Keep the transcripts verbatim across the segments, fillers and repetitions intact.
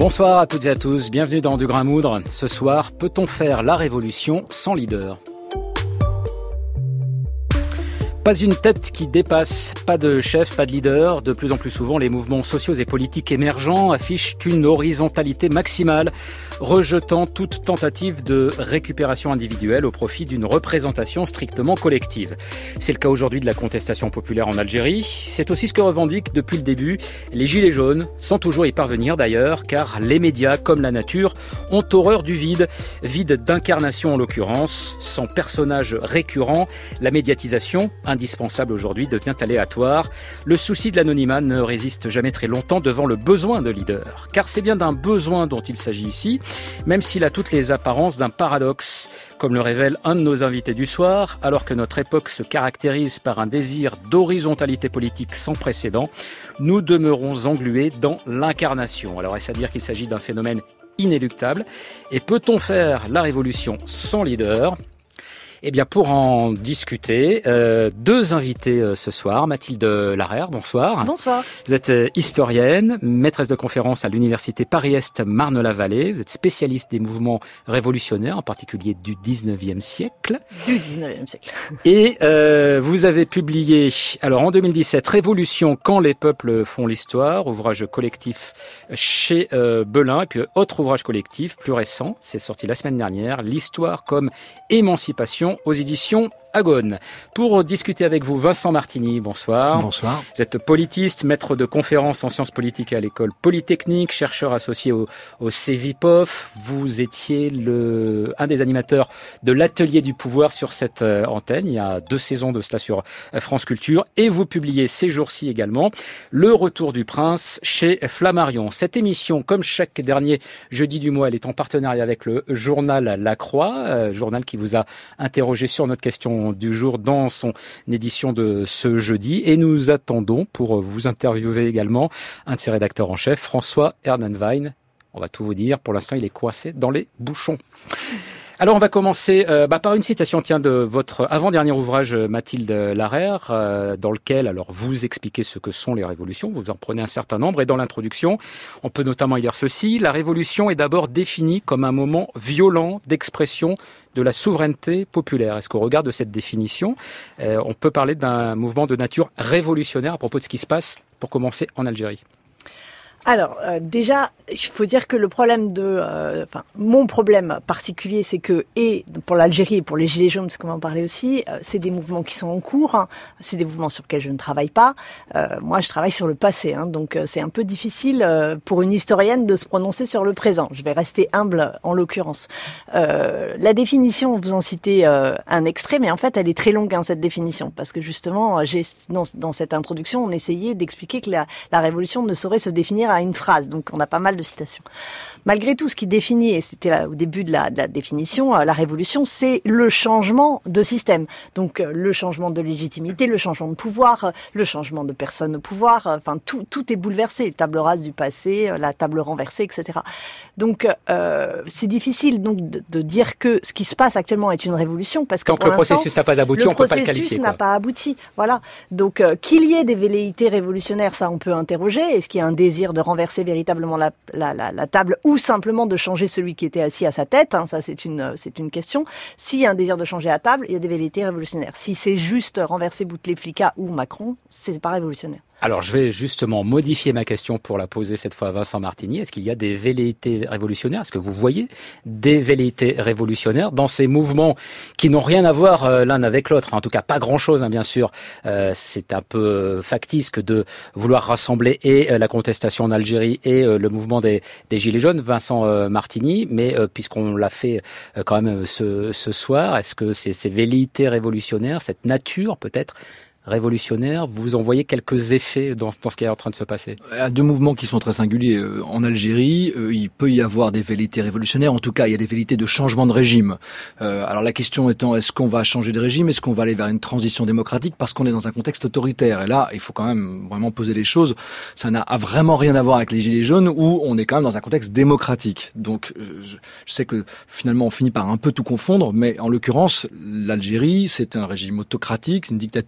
Bonsoir à toutes et à tous, bienvenue dans Du Grain à Moudre. Ce soir, peut-on faire la révolution sans leader ? Pas une tête qui dépasse, pas de chef, pas de leader. De plus en plus souvent, les mouvements sociaux et politiques émergents affichent une horizontalité maximale, rejetant toute tentative de récupération individuelle au profit d'une représentation strictement collective. C'est le cas aujourd'hui de la contestation populaire en Algérie. C'est aussi ce que revendiquent depuis le début les Gilets jaunes, sans toujours y parvenir d'ailleurs, car les médias, comme la nature, ont horreur du vide. Vide d'incarnation en l'occurrence, sans personnage récurrent, la médiatisation, indispensable aujourd'hui, devient aléatoire. Le souci de l'anonymat ne résiste jamais très longtemps devant le besoin de leader. Car c'est bien d'un besoin dont il s'agit ici, même s'il a toutes les apparences d'un paradoxe. Comme le révèle un de nos invités du soir, alors que notre époque se caractérise par un désir d'horizontalité politique sans précédent, nous demeurons englués dans l'incarnation. Alors est-ce à dire qu'il s'agit d'un phénomène inéluctable ? Et peut-on faire la révolution sans leader ? Eh bien, pour en discuter, euh, deux invités euh, ce soir. Mathilde Larère, bonsoir. Bonsoir. Vous êtes euh, historienne, maîtresse de conférences à l'université Paris-Est Marne-la-Vallée. Vous êtes spécialiste des mouvements révolutionnaires, en particulier du dix-neuvième siècle. Du dix-neuvième siècle. Et euh, vous avez publié, alors en deux mille dix-sept, Révolution quand les peuples font l'histoire, ouvrage collectif chez euh, Belin. Et puis, autre ouvrage collectif, plus récent, c'est sorti la semaine dernière, L'histoire comme émancipation, aux éditions Agone. Pour discuter avec vous, Vincent Martini, bonsoir. Bonsoir. Vous êtes politiste, maître de conférences en sciences politiques à l'école Polytechnique, chercheur associé au, au C V I P O F. Vous étiez le, un des animateurs de l'Atelier du pouvoir sur cette euh, antenne. Il y a deux saisons de cela sur euh, France Culture. Et vous publiez ces jours-ci également Le Retour du Prince chez Flammarion. Cette émission, comme chaque dernier jeudi du mois, elle est en partenariat avec le journal La Croix, euh, journal qui vous a interrogé sur notre question du jour dans son édition de ce jeudi. Et nous attendons pour vous interviewer également un de ses rédacteurs en chef, François Herdenwein. On va tout vous dire. Pour l'instant, il est coincé dans les bouchons. Alors, on va commencer euh, bah, par une citation tiens, de votre avant-dernier ouvrage, Mathilde Larère, euh, dans lequel alors vous expliquez ce que sont les révolutions. Vous en prenez un certain nombre. Et dans l'introduction, on peut notamment y lire ceci. La révolution est d'abord définie comme un moment violent d'expression de la souveraineté populaire. Est-ce qu'au regard de cette définition, euh, on peut parler d'un mouvement de nature révolutionnaire à propos de ce qui se passe, pour commencer, en Algérie ? Alors, euh, déjà, il faut dire que le problème de... Euh, enfin, mon problème particulier, c'est que, et pour l'Algérie et pour les Gilets jaunes, parce qu'on va en parler aussi, euh, c'est des mouvements qui sont en cours, hein, c'est des mouvements sur lesquels je ne travaille pas. Euh, moi, je travaille sur le passé, hein, donc euh, c'est un peu difficile euh, pour une historienne de se prononcer sur le présent. Je vais rester humble, en l'occurrence. Euh, la définition, vous en citez euh, un extrait, mais en fait, elle est très longue, hein, cette définition, parce que justement, j'ai dans, dans cette introduction, on essayait d'expliquer que la, la révolution ne saurait se définir à une phrase, donc on a pas mal de citations. Malgré tout, ce qui définit, et c'était là, au début de la, de la définition, euh, la révolution, c'est le changement de système. Donc euh, le changement de légitimité, le changement de pouvoir, euh, le changement de personne au pouvoir, euh, enfin tout, tout est bouleversé. Table rase du passé, euh, la table renversée, et cetera. Donc euh, c'est difficile donc de, de dire que ce qui se passe actuellement est une révolution, parce que tant que le processus n'a pas abouti, on peut pas le qualifier. Le processus n'a pas abouti, voilà. Donc euh, qu'il y ait des velléités révolutionnaires, ça on peut interroger. Est-ce qu'il y a un désir de renverser véritablement la, la, la, la table, ou simplement de changer celui qui était assis à sa tête, hein, ça c'est une, c'est une question. S'il y a un désir de changer la table, il y a des velléités révolutionnaires. Si c'est juste renverser Bouteflika ou Macron, c'est pas révolutionnaire. Alors, je vais justement modifier ma question pour la poser cette fois à Vincent Martini. Est-ce qu'il y a des velléités révolutionnaires ? Est-ce que vous voyez des velléités révolutionnaires dans ces mouvements qui n'ont rien à voir euh, l'un avec l'autre ? En tout cas, pas grand-chose, hein, bien sûr. Euh, c'est un peu factice que de vouloir rassembler et euh, la contestation en Algérie et euh, le mouvement des, des Gilets jaunes, Vincent euh, Martini. Mais euh, puisqu'on l'a fait euh, quand même ce, ce soir, est-ce que c'est ces velléités révolutionnaires, cette nature peut-être révolutionnaire, vous en voyez quelques effets dans, dans ce qui est en train de se passer? Il y a deux mouvements qui sont très singuliers. En Algérie, il peut y avoir des velléités révolutionnaires. En tout cas, il y a des velléités de changement de régime. Euh, alors la question étant, est-ce qu'on va changer de régime? Est-ce qu'on va aller vers une transition démocratique? Parce qu'on est dans un contexte autoritaire. Et là, il faut quand même vraiment poser les choses. Ça n'a vraiment rien à voir avec les Gilets jaunes, où on est quand même dans un contexte démocratique. Donc, je, je sais que finalement, on finit par un peu tout confondre. Mais en l'occurrence, l'Algérie, c'est un régime autocratique, c'est une dictature.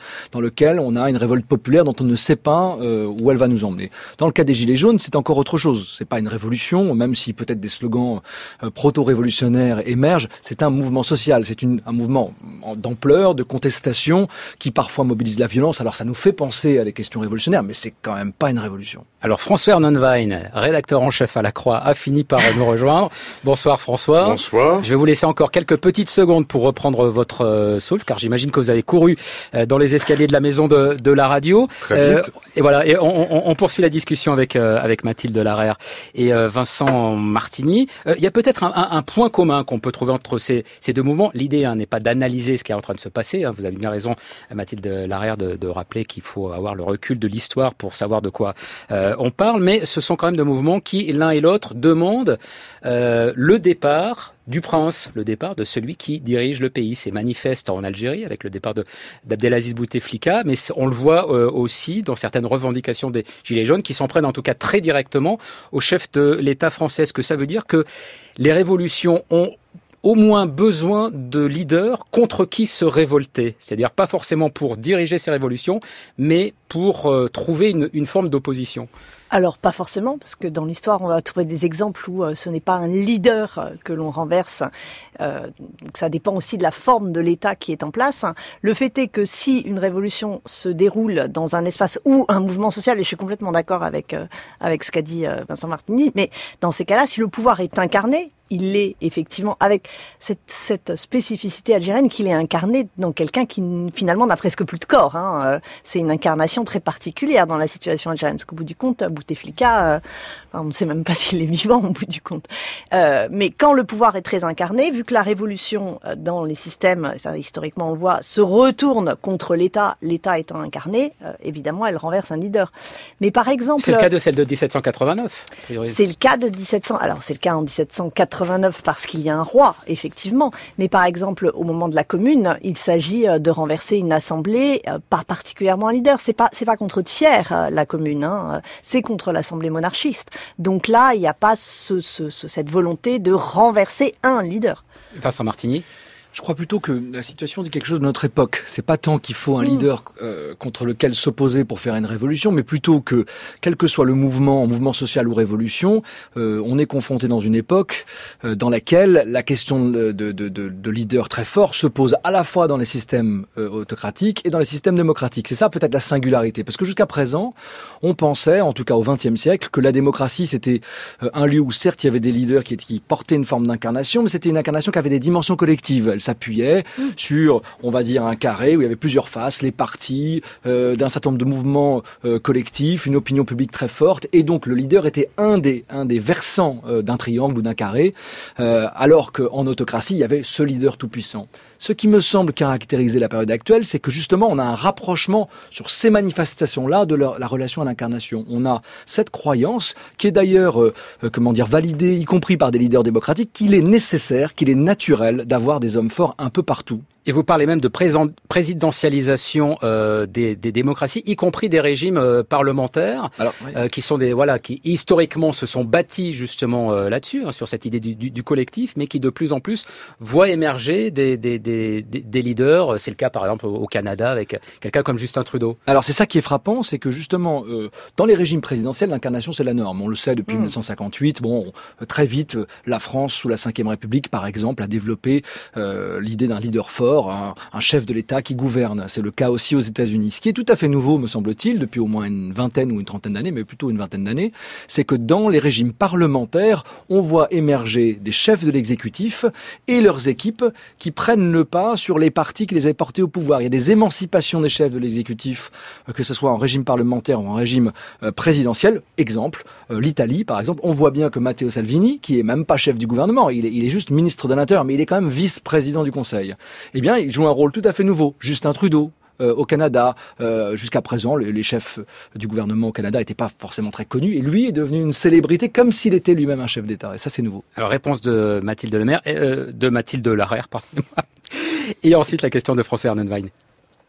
dans lequel on a une révolte populaire dont on ne sait pas euh, où elle va nous emmener. Dans le cas des Gilets jaunes, c'est encore autre chose. C'est pas une révolution, même si peut-être des slogans euh, proto-révolutionnaires émergent. C'est un mouvement social, c'est une, un mouvement d'ampleur, de contestation, qui parfois mobilise la violence. Alors ça nous fait penser à des questions révolutionnaires, mais c'est quand même pas une révolution. Alors François Ernenwein, rédacteur en chef à La Croix, a fini par nous rejoindre. Bonsoir François. Bonsoir. Je vais vous laisser encore quelques petites secondes pour reprendre votre euh, souffle, car j'imagine que vous avez couru euh, dans les escaliers de la maison de, de la radio. Très vite. Euh, et voilà, et on, on, on poursuit la discussion avec euh, avec Mathilde Larère et euh, Vincent Martini. Euh, il y a peut-être un, un, un point commun qu'on peut trouver entre ces, ces deux mouvements. L'idée hein, n'est pas d'analyser ce qui est en train de se passer. Hein. Vous avez bien raison, Mathilde Larère, de, de rappeler qu'il faut avoir le recul de l'histoire pour savoir de quoi euh, on parle. Mais ce sont quand même deux mouvements qui, l'un et l'autre, demandent euh, le départ du prince, le départ de celui qui dirige le pays. C'est manifeste en Algérie avec le départ de, d'Abdelaziz Bouteflika, mais on le voit euh, aussi dans certaines revendications des Gilets jaunes qui s'en prennent en tout cas très directement au chef de l'État français. Ce que ça veut dire que les révolutions ont au moins besoin de leaders contre qui se révolter. C'est-à-dire pas forcément pour diriger ces révolutions, mais pour euh, trouver une, une forme d'opposition. Alors, pas forcément, parce que dans l'histoire, on va trouver des exemples où euh, ce n'est pas un leader euh, que l'on renverse. Euh, donc ça dépend aussi de la forme de l'État qui est en place. Le fait est que si une révolution se déroule dans un espace ou un mouvement social, et je suis complètement d'accord avec, euh, avec ce qu'a dit euh, Vincent Martini, mais dans ces cas-là, si le pouvoir est incarné, il l'est effectivement avec cette, cette spécificité algérienne qu'il est incarné dans quelqu'un qui finalement n'a presque plus de corps. Hein. C'est une incarnation très particulière dans la situation algérienne, parce qu'au bout du compte, Bouteflika, euh, enfin, on ne sait même pas s'il est vivant au bout du compte. Euh, mais quand le pouvoir est très incarné, vu que la révolution dans les systèmes, ça, historiquement on le voit, se retourne contre l'État, l'État étant incarné, euh, évidemment elle renverse un leader. Mais par exemple... C'est le cas de celle de dix-sept cent quatre-vingt-neuf. C'est le cas de dix-sept cents... Alors c'est le cas en dix-sept cent quatre-vingt-neuf parce qu'il y a un roi, effectivement. Mais par exemple, au moment de la Commune, il s'agit de renverser une assemblée, pas particulièrement un leader. C'est pas, c'est pas contre Thiers, la Commune, hein. C'est contre l'Assemblée monarchiste. Donc là, il n'y a pas ce, ce, ce, cette volonté de renverser un leader. Vincent Martini. Je crois plutôt que la situation dit quelque chose de notre époque. C'est pas tant qu'il faut un leader euh, contre lequel s'opposer pour faire une révolution, mais plutôt que, quel que soit le mouvement, mouvement social ou révolution, euh, on est confronté dans une époque euh, dans laquelle la question de, de, de, de leader très fort se pose à la fois dans les systèmes euh, autocratiques et dans les systèmes démocratiques. C'est ça peut-être la singularité, parce que jusqu'à présent, on pensait, en tout cas au vingtième siècle, que la démocratie c'était euh, un lieu où certes il y avait des leaders qui, qui portaient une forme d'incarnation, mais c'était une incarnation qui avait des dimensions collectives. Elle s'appuyait mmh. sur, on va dire, un carré où il y avait plusieurs faces, les partis, euh, d'un certain nombre de mouvements euh, collectifs, une opinion publique très forte, et donc le leader était un des, un des versants euh, d'un triangle ou d'un carré, euh, alors qu'en autocratie, il y avait ce leader tout-puissant. Ce qui me semble caractériser la période actuelle, c'est que justement, on a un rapprochement sur ces manifestations-là de leur, la relation à l'incarnation. On a cette croyance, qui est d'ailleurs, euh, euh, comment dire, validée, y compris par des leaders démocratiques, qu'il est nécessaire, qu'il est naturel d'avoir des hommes forts un peu partout. Et vous parlez même de présidentialisation euh, des, des démocraties, y compris des régimes euh, parlementaires, Alors, oui. euh, qui sont des voilà, qui historiquement se sont bâtis justement euh, là-dessus, hein, sur cette idée du, du, du collectif, mais qui de plus en plus voient émerger des, des, des, des, des leaders. C'est le cas par exemple au Canada avec quelqu'un comme Justin Trudeau. Alors c'est ça qui est frappant, c'est que justement euh, dans les régimes présidentiels, l'incarnation c'est la norme. On le sait depuis mmh. dix-neuf cent cinquante-huit. Bon, très vite, la France sous la cinquième République, par exemple, a développé euh, l'idée d'un leader fort. Un, un chef de l'État qui gouverne. C'est le cas aussi aux États-Unis. Ce qui est tout à fait nouveau, me semble-t-il, depuis au moins une vingtaine ou une trentaine d'années, mais plutôt une vingtaine d'années, c'est que dans les régimes parlementaires, on voit émerger des chefs de l'exécutif et leurs équipes qui prennent le pas sur les partis qui les avaient portés au pouvoir. Il y a des émancipations des chefs de l'exécutif, que ce soit en régime parlementaire ou en régime présidentiel. Exemple, l'Italie, par exemple. On voit bien que Matteo Salvini, qui est même pas chef du gouvernement, il est, il est juste ministre de l'Intérieur, mais il est quand même vice-président du Conseil. Eh bien, il joue un rôle tout à fait nouveau. Justin Trudeau, euh, au Canada, euh, jusqu'à présent, les, les chefs du gouvernement au Canada n'étaient pas forcément très connus, et lui est devenu une célébrité comme s'il était lui-même un chef d'État. Et ça, c'est nouveau. Alors, réponse de Mathilde Lemaire, euh, de Mathilde Larère, pardonnez-moi. Et ensuite, la question de François Ernenwein.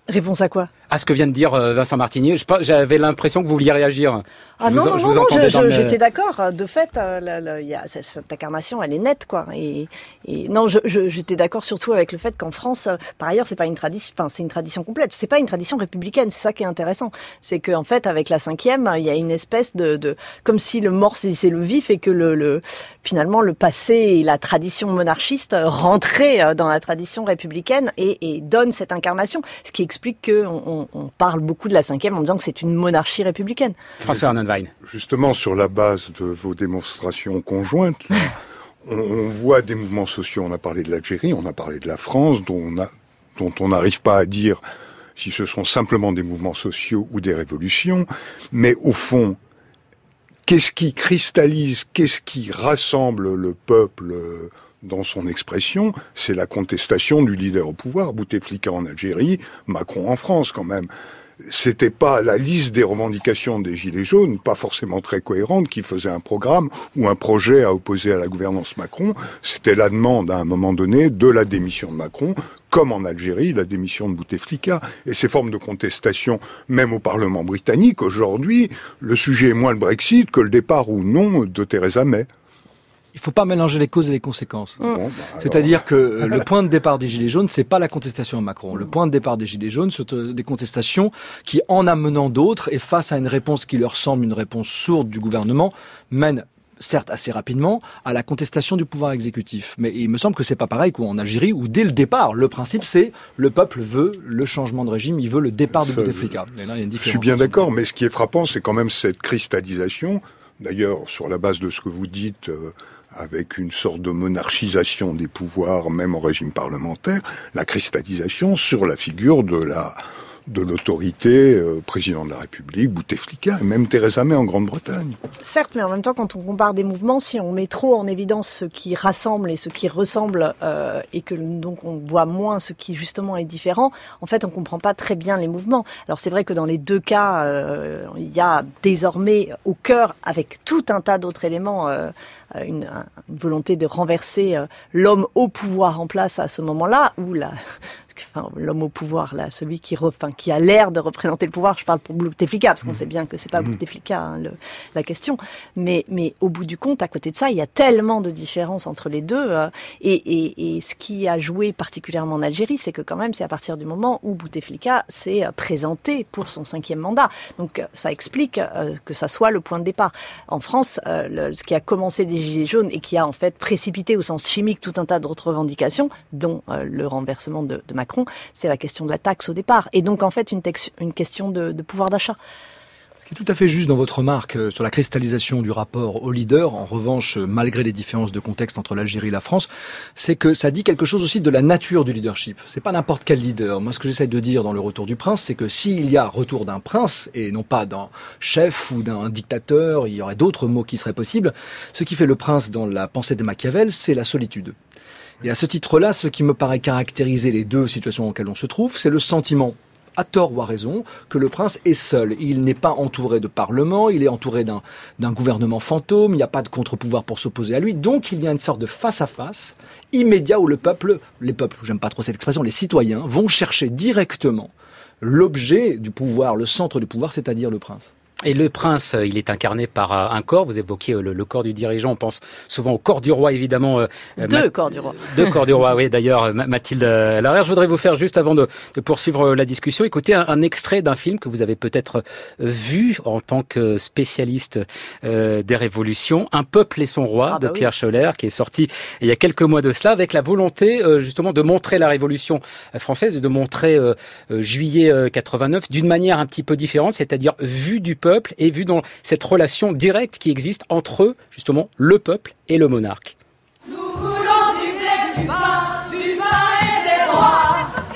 Réponse à quoi? À ce que vient de dire Vincent Martinier. Je, j'avais l'impression que vous vouliez réagir. Ah je non, vous, non, je non, vous non, entendais je, dans je, le... j'étais d'accord. De fait, euh, le, le, y a, cette, cette incarnation, elle est nette, quoi. Et, et non, je, je, j'étais d'accord surtout avec le fait qu'en France, euh, par ailleurs, c'est pas une tradition, enfin, c'est une tradition complète. C'est pas une tradition républicaine. C'est ça qui est intéressant. C'est qu'en fait, avec la cinquième, il y a une espèce de, de comme si le mort saisissait le vif et que le, le, finalement, le passé et la tradition monarchiste rentraient dans la tradition républicaine et, et donnent cette incarnation. Ce qui explique que on, on parle beaucoup de la cinquième en disant que c'est une monarchie républicaine. François Arnonwein. Justement, sur la base de vos démonstrations conjointes, là, on, on voit des mouvements sociaux. On a parlé de l'Algérie, on a parlé de la France, dont on a, dont on n'arrive pas à dire si ce sont simplement des mouvements sociaux ou des révolutions. Mais au fond, qu'est-ce qui cristallise, qu'est-ce qui rassemble le peuple dans son expression? C'est la contestation du leader au pouvoir. Bouteflika en Algérie, Macron en France, quand même. C'était pas la liste des revendications des Gilets jaunes, pas forcément très cohérente, qui faisait un programme ou un projet à opposer à la gouvernance Macron. C'était la demande, à un moment donné, de la démission de Macron, comme en Algérie, la démission de Bouteflika. Et ces formes de contestation, même au Parlement britannique, aujourd'hui, le sujet est moins le Brexit que le départ ou non de Theresa May. Il ne faut pas mélanger les causes et les conséquences. Bon, bah alors... C'est-à-dire que euh, le point de départ des Gilets jaunes, c'est pas la contestation à Macron. Le point de départ des Gilets jaunes, c'est des contestations qui, en amenant d'autres, et face à une réponse qui leur semble une réponse sourde du gouvernement, mènent certes assez rapidement, à la contestation du pouvoir exécutif. Mais il me semble que c'est pas pareil qu'en Algérie, où dès le départ, le principe c'est le peuple veut le changement de régime, il veut le départ de Bouteflika. Et là, il y a une différence. Je suis bien d'accord, mais ce qui est frappant, c'est quand même cette cristallisation. D'ailleurs, sur la base de ce que vous dites, euh, avec une sorte de monarchisation des pouvoirs, même en régime parlementaire, la cristallisation sur la figure de la de l'autorité, euh, président de la République, Bouteflika, et même Theresa May en Grande-Bretagne. Certes, mais en même temps, quand on compare des mouvements, si on met trop en évidence ce qui rassemble et ce qui ressemble, euh, et que donc on voit moins ce qui justement est différent, en fait, on comprend pas très bien les mouvements. Alors c'est vrai que dans les deux cas, euh, il y a désormais au cœur, avec tout un tas d'autres éléments, euh, une, une volonté de renverser euh, l'homme au pouvoir en place à ce moment-là, où la Enfin, l'homme au pouvoir, là, celui qui, re, enfin, qui a l'air de représenter le pouvoir, je parle pour Bouteflika, parce qu'on mmh. sait bien que c'est pas Bouteflika hein, le, la question, mais, mais au bout du compte, à côté de ça, il y a tellement de différences entre les deux, euh, et, et, et ce qui a joué particulièrement en Algérie, c'est que quand même, c'est à partir du moment où Bouteflika s'est présenté pour son cinquième mandat, donc ça explique euh, que ça soit le point de départ. En France, euh, le, ce qui a commencé les Gilets jaunes et qui a en fait précipité au sens chimique tout un tas d'autres revendications, dont euh, le renversement de, de Macron, c'est la question de la taxe au départ. Et donc, en fait, une, tex- une question de, de pouvoir d'achat. Ce qui est tout à fait juste dans votre remarque euh, sur la cristallisation du rapport au leader, en revanche, euh, malgré les différences de contexte entre l'Algérie et la France, c'est que ça dit quelque chose aussi de la nature du leadership. C'est pas n'importe quel leader. Moi, ce que j'essaie de dire dans Le Retour du Prince, c'est que s'il y a retour d'un prince, et non pas d'un chef ou d'un dictateur, il y aurait d'autres mots qui seraient possibles, ce qui fait le prince dans la pensée de Machiavel, c'est la solitude. Et à ce titre-là, ce qui me paraît caractériser les deux situations dans lesquelles on se trouve, c'est le sentiment, à tort ou à raison, que le prince est seul. Il n'est pas entouré de parlement, il est entouré d'un, d'un gouvernement fantôme, il n'y a pas de contre-pouvoir pour s'opposer à lui. Donc il y a une sorte de face-à-face immédiat où le peuple, les peuples, j'aime pas trop cette expression, les citoyens, vont chercher directement l'objet du pouvoir, le centre du pouvoir, c'est-à-dire le prince. Et le prince, il est incarné par un corps. Vous évoquiez le, le corps du dirigeant. On pense souvent au corps du roi, évidemment. Deux Ma- corps du roi. Deux corps du roi, oui. D'ailleurs, Mathilde Larère, je voudrais vous faire juste, avant de, de poursuivre la discussion, écouter un, un extrait d'un film que vous avez peut-être vu en tant que spécialiste euh, des révolutions, Un peuple et son roi, ah bah de Pierre oui. Scholler, qui est sorti il y a quelques mois de cela, avec la volonté euh, justement de montrer la Révolution française et de montrer euh, euh, juillet euh, quatre-vingt-neuf d'une manière un petit peu différente, c'est-à-dire vue du peuple et vu dans cette relation directe qui existe entre, justement, le peuple et le monarque. Nous voulons du blé, du pain, du pain et des rois.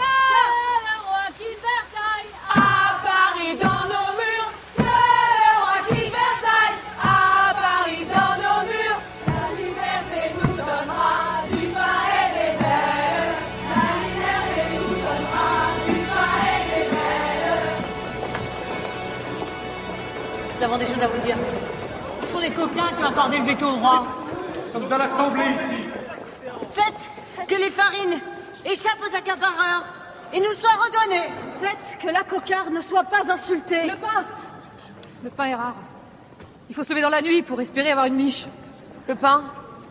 Que le roi quitte Versailles, à Paris dans nos murs. Que le roi quitte Versailles, à Paris dans nos murs. La liberté nous donnera du pain et des ailes. La liberté nous donnera du pain et des ailes. Nous avons des choses à vous dire. Ce sont les coquins qui ont accordé le veto au roi. Nous sommes à l'Assemblée ici. Faites que les farines échappent aux accapareurs et nous soit redonné. Faites que la cocarde ne soit pas insultée. Le pain. Le pain est rare. Il faut se lever dans la nuit pour espérer avoir une miche. Le pain,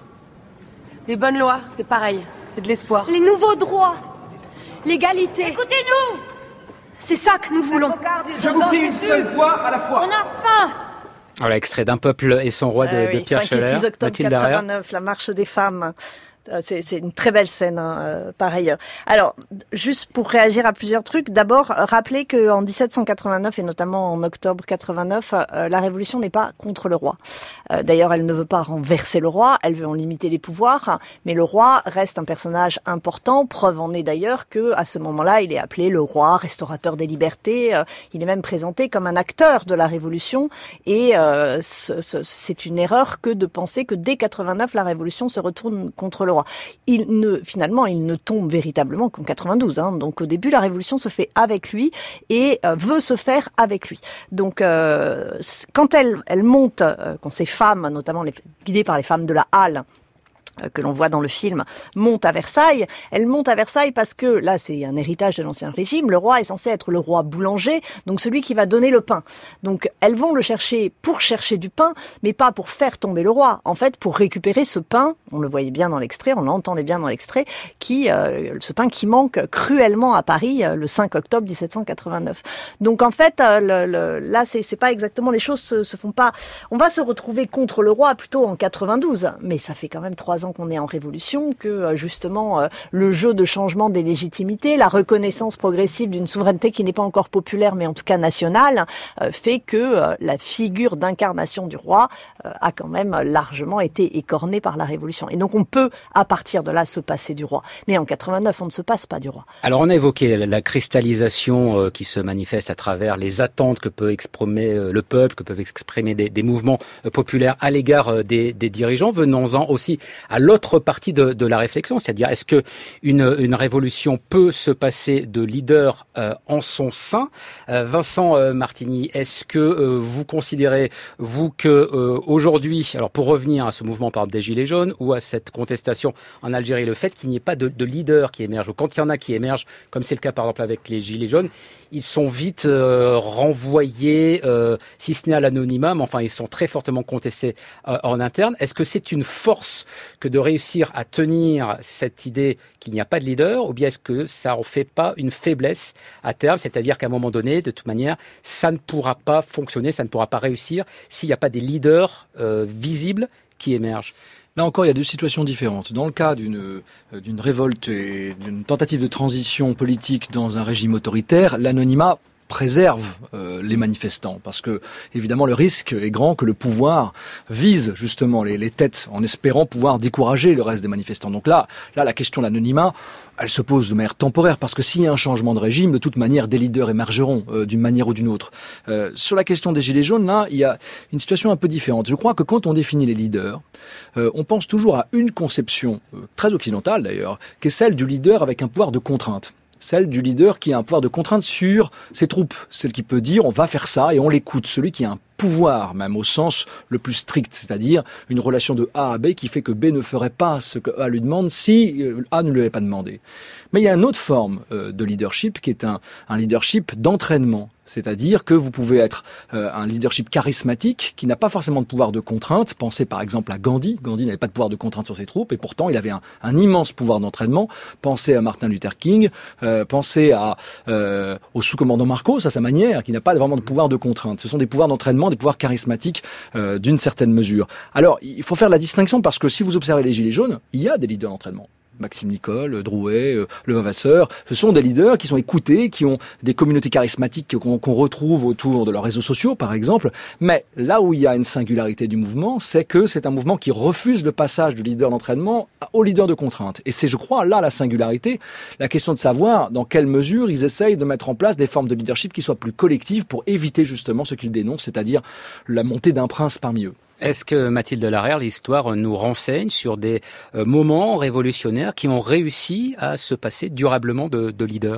des bonnes lois, c'est pareil, c'est de l'espoir. Les nouveaux droits, l'égalité. Écoutez-nous. C'est ça que nous voulons. Je vous prie une seule fois à la fois. On a faim. Voilà, extrait d'Un peuple et son roi de, Euh, de oui, Pierre cinq et Scheller. six octobre Mathilde Darrière. quatre-vingt-neuf, la marche des femmes. Euh, C'est, c'est une très belle scène, hein, euh, par ailleurs. Alors, juste pour réagir à plusieurs trucs, d'abord, euh, rappelez qu'en dix-sept cent quatre-vingt-neuf, et notamment en octobre quatre-vingt-neuf, euh, la Révolution n'est pas contre le roi. Euh, d'ailleurs, elle ne veut pas renverser le roi, elle veut en limiter les pouvoirs, mais le roi reste un personnage important. Preuve en est d'ailleurs que, à ce moment-là, il est appelé le roi, restaurateur des libertés. Euh, il est même présenté comme un acteur de la Révolution, et euh, ce, ce, c'est une erreur que de penser que dès quatre-vingt-neuf, la Révolution se retourne contre le roi. Il ne, finalement, il ne tombe véritablement qu'en quatre-vingt-douze. Hein. Donc au début, la Révolution se fait avec lui et euh, veut se faire avec lui. Donc euh, quand elle, elle monte, euh, quand ces femmes, notamment les, guidées par les femmes de la Halle, que l'on voit dans le film, monte à Versailles. Elle monte à Versailles parce que, là, c'est un héritage de l'Ancien Régime, le roi est censé être le roi boulanger, donc celui qui va donner le pain. Donc, elles vont le chercher pour chercher du pain, mais pas pour faire tomber le roi. En fait, pour récupérer ce pain, on le voyait bien dans l'extrait, on l'entendait bien dans l'extrait, qui, euh, ce pain qui manque cruellement à Paris euh, le cinq octobre dix-sept cent quatre-vingt-neuf. Donc, en fait, euh, le, le, là, c'est, c'est pas exactement, les choses se, se font pas. On va se retrouver contre le roi plutôt en quatre-vingt-douze, mais ça fait quand même trois ans qu'on est en révolution, que justement euh, le jeu de changement des légitimités, la reconnaissance progressive d'une souveraineté qui n'est pas encore populaire mais en tout cas nationale, euh, fait que euh, la figure d'incarnation du roi euh, a quand même largement été écornée par la révolution. Et donc on peut à partir de là se passer du roi. Mais en quatre-vingt-neuf, on ne se passe pas du roi. Alors on a évoqué la cristallisation euh, qui se manifeste à travers les attentes que peut exprimer euh, le peuple, que peuvent exprimer des, des mouvements euh, populaires à l'égard euh, des, des dirigeants. Venons-en aussi à l'autre partie de, de la réflexion, c'est-à-dire est-ce que une, une révolution peut se passer de leader euh, en son sein. euh, Vincent euh, Martini, est-ce que euh, vous considérez, vous, que euh, aujourd'hui, alors pour revenir à ce mouvement par exemple des Gilets jaunes ou à cette contestation en Algérie, le fait qu'il n'y ait pas de, de leader qui émerge, ou quand il y en a qui émergent, comme c'est le cas par exemple avec les Gilets jaunes, ils sont vite euh, renvoyés, euh, si ce n'est à l'anonymat, mais enfin ils sont très fortement contestés euh, en interne. Est-ce que c'est une force que de réussir à tenir cette idée qu'il n'y a pas de leader, ou bien est-ce que ça en fait pas une faiblesse à terme, c'est-à-dire qu'à un moment donné, de toute manière, ça ne pourra pas fonctionner, ça ne pourra pas réussir s'il n'y a pas des leaders euh, visibles qui émergent? Là encore, il y a deux situations différentes. Dans le cas d'une, d'une révolte et d'une tentative de transition politique dans un régime autoritaire, l'anonymat préserve euh, les manifestants, parce que évidemment le risque est grand que le pouvoir vise justement les, les têtes en espérant pouvoir décourager le reste des manifestants. Donc là, là la question de l'anonymat, elle se pose de manière temporaire, parce que s'il y a un changement de régime, de toute manière des leaders émergeront euh, d'une manière ou d'une autre. Euh, sur la question des Gilets jaunes, là, il y a une situation un peu différente. Je crois que quand on définit les leaders, euh, on pense toujours à une conception euh, très occidentale d'ailleurs, qui est celle du leader avec un pouvoir de contrainte. Celle du leader qui a un pouvoir de contrainte sur ses troupes. Celle qui peut dire on va faire ça et on l'écoute. Celui qui a un pouvoir, même au sens le plus strict, c'est-à-dire une relation de A à B qui fait que B ne ferait pas ce que A lui demande si A ne lui avait pas demandé. Mais il y a une autre forme euh, de leadership qui est un, un leadership d'entraînement. C'est-à-dire que vous pouvez être euh, un leadership charismatique qui n'a pas forcément de pouvoir de contrainte. Pensez par exemple à Gandhi. Gandhi n'avait pas de pouvoir de contrainte sur ses troupes et pourtant il avait un, un immense pouvoir d'entraînement. Pensez à Martin Luther King. Euh, pensez à, euh, au sous-commandant Marcos, à sa manière, qui n'a pas vraiment de pouvoir de contrainte. Ce sont des pouvoirs d'entraînement, des pouvoirs charismatiques euh, d'une certaine mesure. Alors, il faut faire la distinction parce que si vous observez les Gilets jaunes, il y a des leaders d'entraînement. Maxime Nicole, Drouet, euh, Le Vavasseur, ce sont des leaders qui sont écoutés, qui ont des communautés charismatiques qu'on, qu'on retrouve autour de leurs réseaux sociaux, par exemple. Mais là où il y a une singularité du mouvement, c'est que c'est un mouvement qui refuse le passage du leader d'entraînement au leader de contrainte. Et c'est, je crois, là la singularité, la question de savoir dans quelle mesure ils essayent de mettre en place des formes de leadership qui soient plus collectives pour éviter justement ce qu'ils dénoncent, c'est-à-dire la montée d'un prince parmi eux. Est-ce que, Mathilde Larrière, l'histoire nous renseigne sur des euh, moments révolutionnaires qui ont réussi à se passer durablement de, de leader ?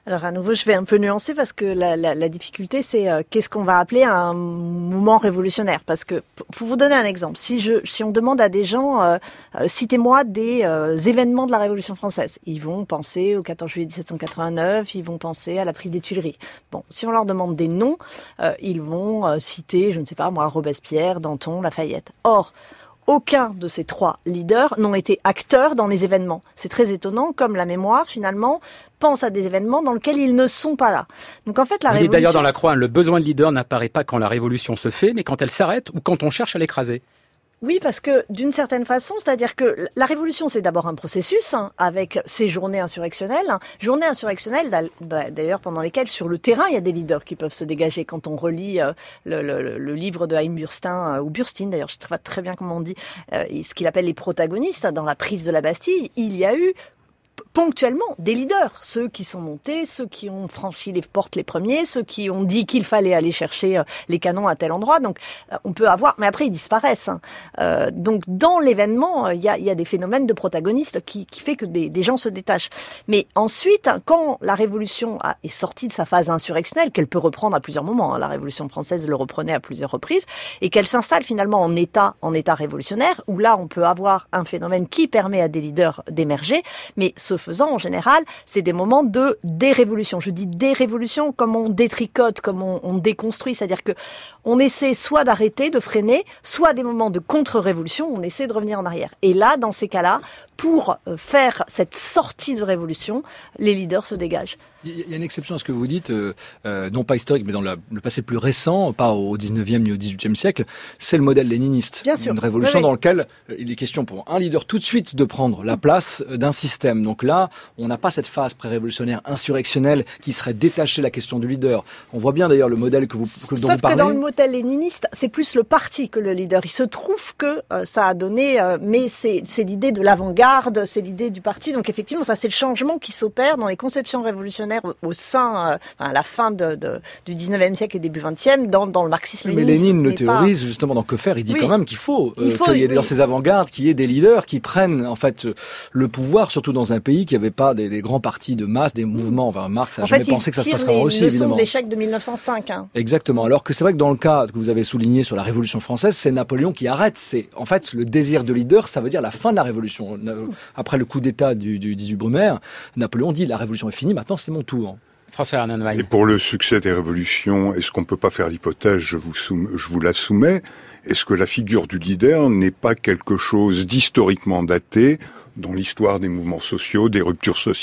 Alors à nouveau, je vais un peu nuancer parce que la, la, la difficulté, c'est euh, qu'est-ce qu'on va appeler un mouvement révolutionnaire. Parce que, pour vous donner un exemple, si je, si on demande à des gens, euh, euh, citez-moi des euh, événements de la Révolution française, ils vont penser au quatorze juillet dix-sept cent quatre-vingt-neuf, ils vont penser à la prise des Tuileries. Bon, si on leur demande des noms, euh, ils vont euh, citer, je ne sais pas moi, Robespierre, Danton, Lafayette. Or, aucun de ces trois leaders n'ont été acteurs dans les événements. C'est très étonnant, comme la mémoire, finalement, pense à des événements dans lesquels ils ne sont pas là. Donc en fait, la Vous révolution... dites d'ailleurs dans la Croix, le besoin de leader n'apparaît pas quand la révolution se fait, mais quand elle s'arrête ou quand on cherche à l'écraser. Oui, parce que d'une certaine façon, c'est-à-dire que la révolution, c'est d'abord un processus hein, avec ces journées insurrectionnelles. Hein. Journées insurrectionnelles, d'ailleurs, pendant lesquelles, sur le terrain, il y a des leaders qui peuvent se dégager. Quand on relit euh, le, le, le livre de Haïm Burstein, euh, ou Burstein, d'ailleurs, je ne sais pas très bien comment on dit, euh, ce qu'il appelle les protagonistes, dans la prise de la Bastille, il y a eu ponctuellement des leaders, ceux qui sont montés, ceux qui ont franchi les portes les premiers, ceux qui ont dit qu'il fallait aller chercher euh, les canons à tel endroit. Donc euh, on peut avoir, mais après ils disparaissent. Hein. Euh, donc dans l'événement, il euh, y, a, y a des phénomènes de protagonistes qui, qui fait que des, des gens se détachent. Mais ensuite, hein, quand la révolution a, est sortie de sa phase insurrectionnelle, qu'elle peut reprendre à plusieurs moments, hein, la Révolution française le reprenait à plusieurs reprises, et qu'elle s'installe finalement en état, en état révolutionnaire, où là on peut avoir un phénomène qui permet à des leaders d'émerger, mais ce faisant, en général, c'est des moments de dérévolution. Je dis dérévolution comme on détricote, comme on, on déconstruit, c'est-à-dire que on essaie soit d'arrêter, de freiner, soit des moments de contre-révolution, on essaie de revenir en arrière. Et là, dans ces cas-là, pour faire cette sortie de révolution, les leaders se dégagent. Il y a une exception à ce que vous dites, euh, euh, non pas historique, mais dans la, le passé plus récent, pas au dix-neuvième ni au dix-huitième siècle, c'est le modèle léniniste. Bien sûr. Une révolution oui, oui. dans laquelle il est question pour un leader tout de suite de prendre la place d'un système. Donc là, on n'a pas cette phase pré-révolutionnaire insurrectionnelle qui serait détachée de la question du leader. On voit bien d'ailleurs le modèle que vous, que, dont Sauf vous parlez. que dans le modèle léniniste, c'est plus le parti que le leader. Il se trouve que euh, ça a donné, euh, mais c'est, c'est l'idée de l'avant-garde, c'est l'idée du parti. Donc effectivement, ça c'est le changement qui s'opère dans les conceptions révolutionnaires au, au sein Enfin, à la fin de, de, du dix-neuvième siècle et début vingtième, dans, dans le marxisme-léninisme. Mais Lénine le pas... théorise justement dans Que faire. Il dit oui. quand même qu'il faut, il euh, faut qu'il y ait oui. dans ces avant-gardes, qu'il y ait des leaders qui prennent en fait le pouvoir, surtout dans un pays qui n'avait pas des, des grands partis de masse, des mouvements. Enfin, Marx n'a jamais pensé que ça se passerait en Russie, évidemment. De l'échec de mille neuf cent cinq. Hein. Exactement. Alors que c'est vrai que dans le cas que vous avez souligné sur la Révolution française, c'est Napoléon qui arrête. C'est en fait le désir de leader, ça veut dire la fin de la Révolution. Après le coup d'État du, du dix-huit Brumaire, Napoléon dit la Révolution est finie, maintenant c'est mon tour. François Hernanwey. Et pour le succès des révolutions, est-ce qu'on ne peut pas faire l'hypothèse, je vous, soum- je vous la soumets, est-ce que la figure du leader n'est pas quelque chose d'historiquement daté dans l'histoire des mouvements sociaux, des ruptures sociales ?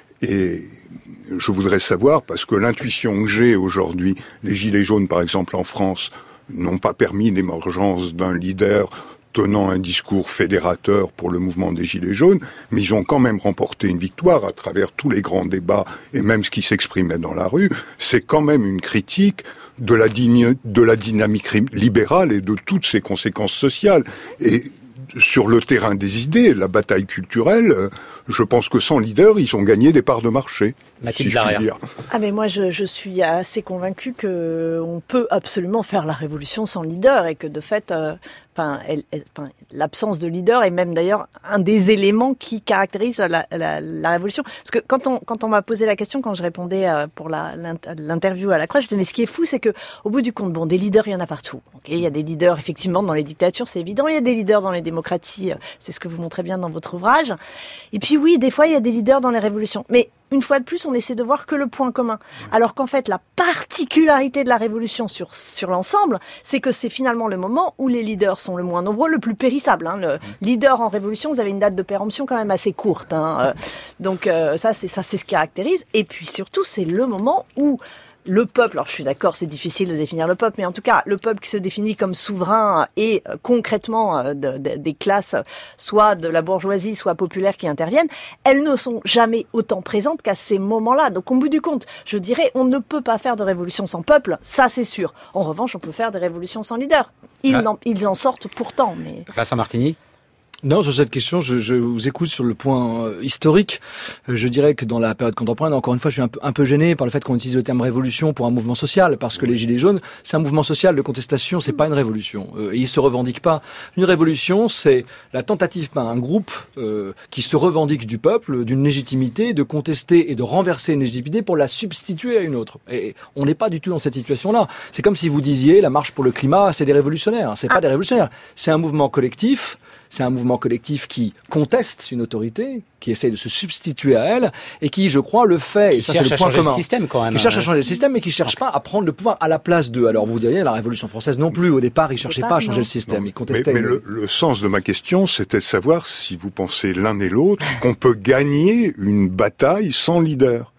Et je voudrais savoir, parce que l'intuition que j'ai aujourd'hui, les Gilets jaunes par exemple en France, n'ont pas permis l'émergence d'un leader tenant un discours fédérateur pour le mouvement des Gilets jaunes, mais ils ont quand même remporté une victoire à travers tous les grands débats et même ce qui s'exprimait dans la rue. C'est quand même une critique de la, digne, de la dynamique libérale et de toutes ses conséquences sociales. Et sur le terrain des idées, la bataille culturelle, je pense que sans leader, ils ont gagné des parts de marché. Mathilde si Larrière. dire. Ah mais moi je, je suis assez convaincue que on peut absolument faire la révolution sans leader et que de fait, euh, enfin, elle, elle, enfin, l'absence de leader est même d'ailleurs un des éléments qui caractérise la, la, la révolution. Parce que quand on quand on m'a posé la question, quand je répondais euh, pour la, l'interview à la Croix, je disais mais ce qui est fou, c'est que au bout du compte, bon, des leaders il y en a partout. Okay, il y a des leaders effectivement dans les dictatures, c'est évident. Il y a des leaders dans les démocraties, c'est ce que vous montrez bien dans votre ouvrage. Et puis oui, des fois il y a des leaders dans les révolutions, mais une fois de plus, on essaie de voir que le point commun. Alors qu'en fait, la particularité de la révolution sur sur l'ensemble, c'est que c'est finalement le moment où les leaders sont le moins nombreux, le plus périssable. Hein. Le leader en révolution, vous avez une date de péremption quand même assez courte. Hein. Donc euh, ça, c'est ça, c'est ce qui caractérise. Et puis surtout, c'est le moment où le peuple, alors je suis d'accord, c'est difficile de définir le peuple, mais en tout cas, le peuple qui se définit comme souverain et euh, concrètement euh, de, de, des classes, soit de la bourgeoisie, soit populaire qui interviennent, elles ne sont jamais autant présentes qu'à ces moments-là. Donc, au bout du compte, je dirais, on ne peut pas faire de révolution sans peuple, ça c'est sûr. En revanche, on peut faire des révolutions sans leader. Ils, ah. en, ils en sortent pourtant, mais... Vincent Martini ? Non, sur cette question, je, je vous écoute sur le point euh, historique. Euh, je dirais que dans la période contemporaine, encore une fois, je suis un peu, un peu gêné par le fait qu'on utilise le terme révolution pour un mouvement social, parce que les Gilets jaunes, c'est un mouvement social de contestation, c'est pas une révolution. Euh, et ils se revendiquent pas. Une révolution, c'est la tentative par un groupe euh, qui se revendique du peuple, d'une légitimité, de contester et de renverser une légitimité pour la substituer à une autre. Et on n'est pas du tout dans cette situation-là. C'est comme si vous disiez la marche pour le climat, c'est des révolutionnaires. C'est pas des révolutionnaires. C'est un mouvement collectif. C'est un mouvement collectif qui conteste une autorité, qui essaie de se substituer à elle, et qui, je crois, le fait, qui et ça cherche c'est le à point changer commun, le système quand même. qui cherche à changer le système, mais qui cherche pas à prendre le pouvoir à la place d'eux. Alors vous diriez, la Révolution française non plus, au départ, ils cherchaient pas à changer non. le système, Non, ils contestaient. Mais, mais le, le sens de ma question, c'était de savoir si vous pensez l'un et l'autre qu'on peut gagner une bataille sans leader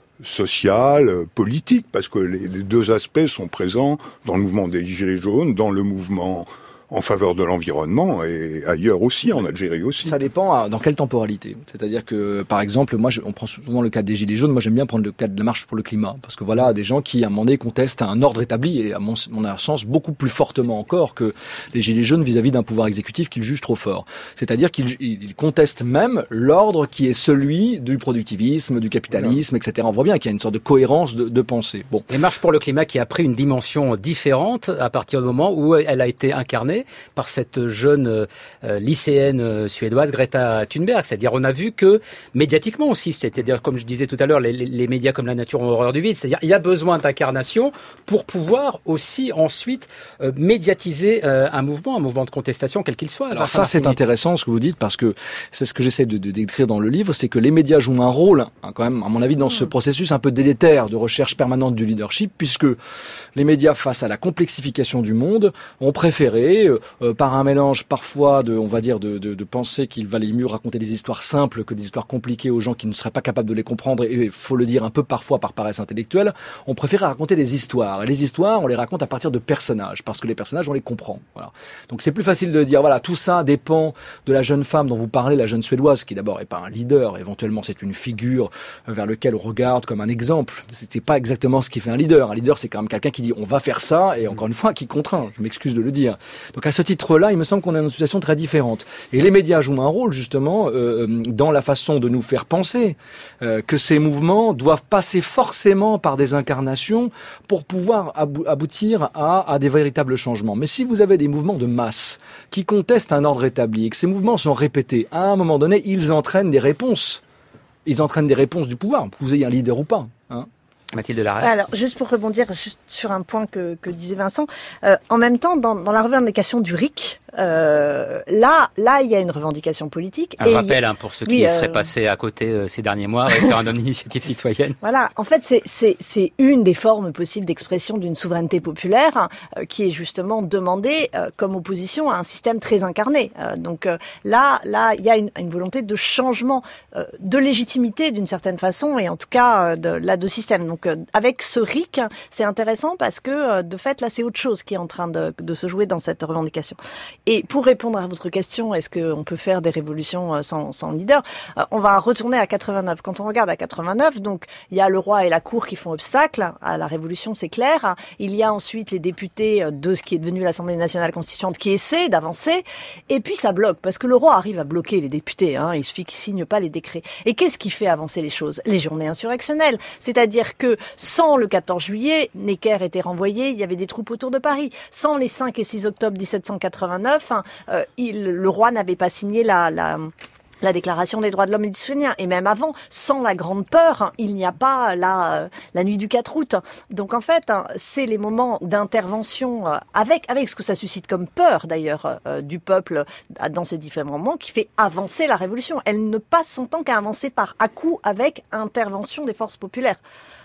social, politique, parce que les, les deux aspects sont présents dans le mouvement des Gilets jaunes, dans le mouvement en faveur de l'environnement et ailleurs aussi, en Algérie aussi. Ça dépend à, dans quelle temporalité. C'est-à-dire que, par exemple, moi, je, on prend souvent le cas des Gilets jaunes. Moi, j'aime bien prendre le cas de la marche pour le climat. Parce que voilà, des gens qui, à un moment donné, contestent un ordre établi et, à mon, mon sens, beaucoup plus fortement encore que les Gilets jaunes vis-à-vis d'un pouvoir exécutif qu'ils jugent trop fort. C'est-à-dire qu'ils ils contestent même l'ordre qui est celui du productivisme, du capitalisme, et cetera. On voit bien qu'il y a une sorte de cohérence de, de pensée. Bon. Et Marche pour le climat qui a pris une dimension différente à partir du moment où elle a été incarnée par cette jeune euh, lycéenne euh, suédoise Greta Thunberg. C'est-à-dire, on a vu que médiatiquement aussi, c'est-à-dire, comme je disais tout à l'heure, les, les médias comme La Nature ont horreur du vide. C'est-à-dire, il y a besoin d'incarnation pour pouvoir aussi ensuite euh, médiatiser euh, un mouvement, un mouvement de contestation, quel qu'il soit. Alors ça, c'est intéressant ce que vous dites, parce que c'est ce que j'essaie de, de décrire dans le livre, c'est que les médias jouent un rôle, hein, quand même, à mon avis, dans ce processus un peu délétère de recherche permanente du leadership, puisque les médias, face à la complexification du monde, ont préféré euh, par un mélange parfois de, on va dire, de, de, de penser qu'il valait mieux raconter des histoires simples que des histoires compliquées aux gens qui ne seraient pas capables de les comprendre, et il faut le dire un peu parfois par paresse intellectuelle, on préfère raconter des histoires. Et les histoires, on les raconte à partir de personnages, parce que les personnages, on les comprend. Voilà. Donc c'est plus facile de dire, voilà, tout ça dépend de la jeune femme dont vous parlez, la jeune suédoise, qui d'abord est pas un leader, éventuellement c'est une figure vers laquelle on regarde comme un exemple. C'est pas exactement ce qui fait un leader. Un leader, c'est quand même quelqu'un qui dit, on va faire ça, et encore une fois, qui contraint. Je m'excuse de le dire. Donc à ce titre-là, il me semble qu'on est dans une situation très différente. Et les médias jouent un rôle, justement, euh, dans la façon de nous faire penser euh, que ces mouvements doivent passer forcément par des incarnations pour pouvoir abou- aboutir à, à des véritables changements. Mais si vous avez des mouvements de masse qui contestent un ordre établi et que ces mouvements sont répétés, à un moment donné, ils entraînent des réponses. Ils entraînent des réponses du pouvoir, que vous ayez un leader ou pas. Hein. Mathilde Larrey. Alors, juste pour rebondir juste sur un point que, que disait Vincent, euh, en même temps, dans, dans la revendication du R I C, euh, là, là, il y a une revendication politique. Un et rappel hein, pour ceux qui oui, euh... seraient passés à côté euh, ces derniers mois, référendum d'initiative citoyenne. Voilà, en fait, c'est, c'est, c'est une des formes possibles d'expression d'une souveraineté populaire euh, qui est justement demandée euh, comme opposition à un système très incarné. Euh, donc euh, là, là, il y a une, une volonté de changement, euh, de légitimité d'une certaine façon, et en tout cas euh, de, là, de système. Donc, Donc euh, avec ce R I C, c'est intéressant parce que euh, de fait là c'est autre chose qui est en train de, de se jouer dans cette revendication. Et pour répondre à votre question, est-ce qu'on peut faire des révolutions euh, sans, sans leader, euh, on va retourner à quatre-vingt-neuf. Quand on regarde à quatre-vingt-neuf, donc il y a le roi et la cour qui font obstacle à la révolution, c'est clair. Il y a ensuite les députés de ce qui est devenu l'Assemblée nationale constituante qui essaient d'avancer, et puis ça bloque parce que le roi arrive à bloquer les députés. Hein, il suffit qu'ils signent pas les décrets. Et qu'est-ce qui fait avancer les choses? Les journées insurrectionnelles, c'est-à-dire que sans le quatorze juillet, Necker était renvoyé, il y avait des troupes autour de Paris. Sans les cinq et six octobre dix-sept cent quatre-vingt-neuf, hein, euh, il, le roi n'avait pas signé la... la la Déclaration des droits de l'homme et du citoyen. Et même avant, sans la grande peur, hein, il n'y a pas la, euh, la nuit du quatre août. Donc en fait, hein, c'est les moments d'intervention euh, avec, avec ce que ça suscite comme peur d'ailleurs euh, du peuple euh, dans ces différents moments qui fait avancer la révolution. Elle ne passe son temps qu'à avancer par à-coups avec intervention des forces populaires.